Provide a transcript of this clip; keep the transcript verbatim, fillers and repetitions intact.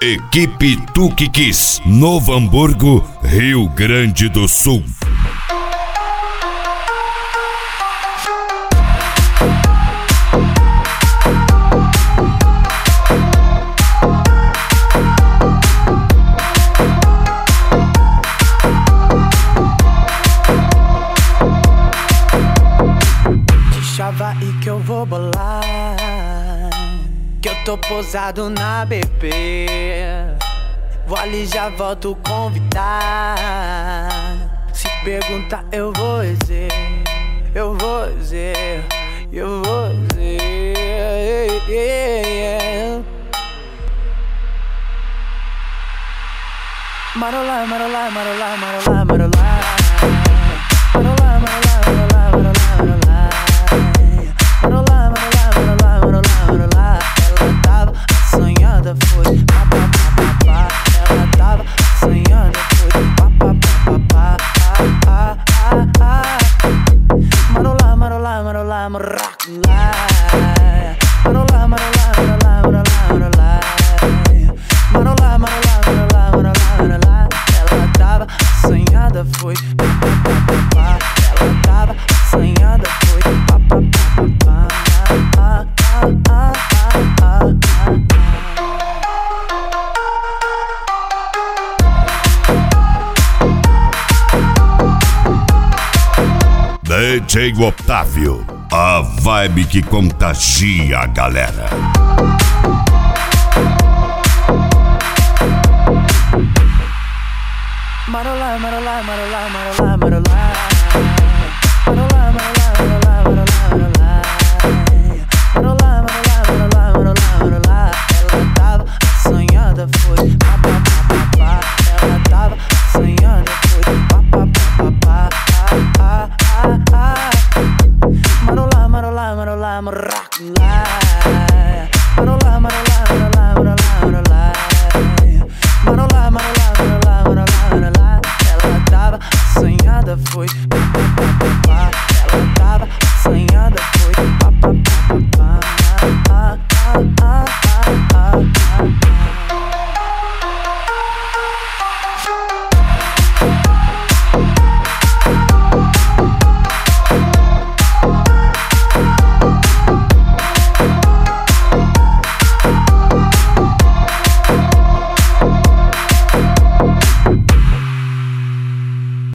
Equipe Tuque Kiss, Novo Hamburgo, Rio Grande do Sul. Chava aí que eu vou bolar, que eu tô posado na B P. Vou ali, já volto convidar. Se perguntar eu vou dizer, eu vou dizer, eu vou dizer. Marolá, marolá, marolá, marolá, marolá. Marolá, marolá, marolá, marolá, marolá. Marolá, marolá, marolá, marolá, marolá. Ela tava assanhada, foi pá, pá, pá, pá, pá. Ela tava assanhada, foi pá, pá, pá, pá, pá, pá, pá. Marolá, marolá, marolá, marolá. Marolá, marolá, marolá, marolá, marolá. Marolá, marolá, marolá, marolá, marolá. Ela tava assanhada, foi pá, pá, pá, pá. Ela tava assanhada, foi pá, pá, pá, pá, pá, pá, pá, pá, D J Otávio, a vibe que contagia a galera. Marolá, marolá, marolá, marolá, marolá.